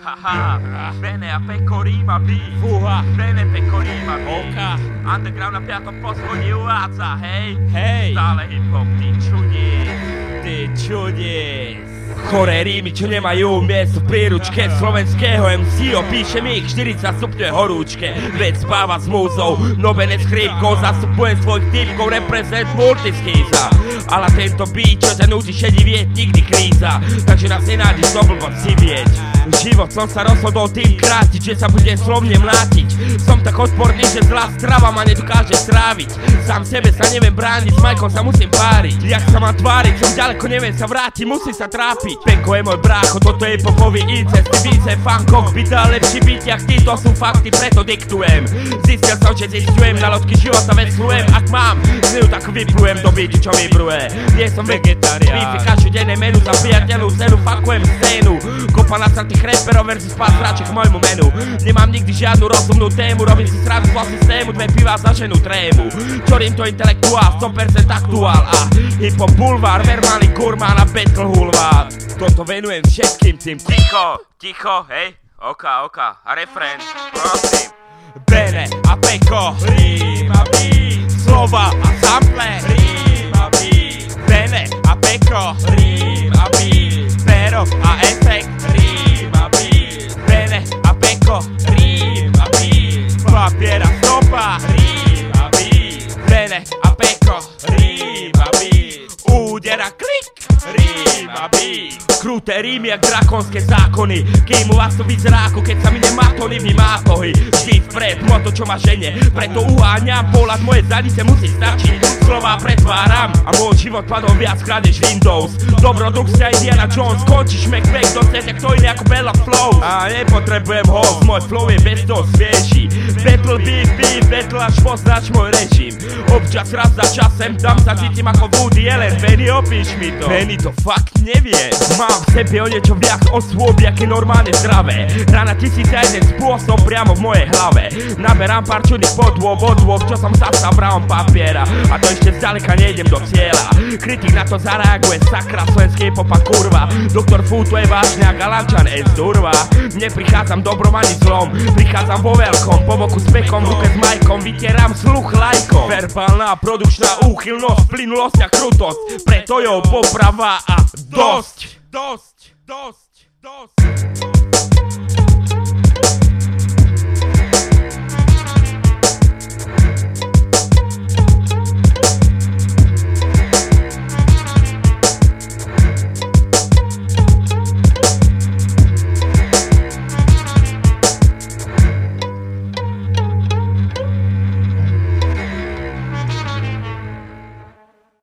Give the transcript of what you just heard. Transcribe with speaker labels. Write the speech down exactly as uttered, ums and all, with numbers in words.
Speaker 1: Haha, bene a pecorima B.
Speaker 2: Fúha,
Speaker 1: Bene pecorima B.
Speaker 2: oka,
Speaker 1: Underground na piatom poschodí uvádza, hej.
Speaker 2: hej,
Speaker 1: Stále hip-hop, ty čudíš.
Speaker 2: ty čudies. Choré rímy, čo nemajú miesto v príručke slovenského em cé, opíše mi ich štyridsať stupňové horúčke. Veď spáva s múzou, nobenec chrípkou, zastupujem svojich typkov, reprezent multischýza. Ale tento beat, čo ťa nutí šedivieť, nikdy kríza, takže nás nenájdeš do blbosť si vieť. Život som sa rozhodol tým krátiť, že sa budem slovne mlátiť. Som tak odporný, že zlá strava ma nedokáže stráviť. Sám sebe sa neviem brániť, s Majkom sa musím páriť. Jak sa mám tváriť, som ďaleko, neviem sa vrátiť, musím sa trápiť. Peko je môj brácho, toto je popový incest. Ty více fankok, by dal lepší byť, jak ty, to sú fakty, preto diktujem. Zistil som, že zistujem, na loďky života veslujem. Ak mám zliu, tak vyplujem do bytu, čo vybruje. Nie som vegetarián, bífi každodenné menu, za priateľnú cenu, fakujem scénu. Kopa na tých reperov versus pár sráček k môjmu menu. Nemám nikdy žiadnu rozumnú tému, robím si srandu z vlastnú systému, dve piva za ženu trému. Čorím to intelektuál, sto percent aktuál a hip-hop bulvár, verbálny gurmán a battle hulvár. Toto venujem všetkým tým.
Speaker 1: Ticho, ticho, hej. Oka, oka. A refrén, prosím.
Speaker 2: Bene a peko, rím a beat. Slova a sample, rím a beat. Bene a peko, rím a beat. Pero a efekt, rím a beat. Bene a peko, rím a beat. Papier a stopa, rím a beat. Bene a peko, rím a beat. Úder a klik, rím a beat. Kruté rímy jak drakonské zákony, kým u vás to vyzerá ako keď sa mi nemá to vy mátohy. Vždy vpred, moto čo ma žene, preto uháňam, pohľad moje zadice musí stačiť. Slová pretváram a môj život padol viackrát než Windows. Dobrodružstva Indiana Jones, končíš McBack, dostajete kto iný ako Bella Flow. A nepotrebujem host, môj flow je bez toho svieži. Battle beef, beef, battle až poznač môj režim. Občas raz za časem tam sa cítim ako Woody Allen. Benny, opíš mi to. Benny to fakt nevie. Mám v sebe o niečo viac osôb, jak je normálne zdravé. Rána tisíc a jeden spôsob priamo v mojej hlave. Naberám pár čudných podôb, odôb, čo som zastal vravom papiera. A to ešte zďaleka nejdem do cieľa. Kritik na to zareaguje, sakra, slovenský popa kurva. Doktor Fu to je vážne a Galančan es durva. Neprichádzam dobrom ani zlom, prichádzam vo veľkom. Po boku s pekom, v ruke s Majkom, vytieram sluch lajkom. Verbálna produkčná úchylnosť, plynulosť a krutosť. Preto jo poprava a dosť. Dosť, dosť, dosť.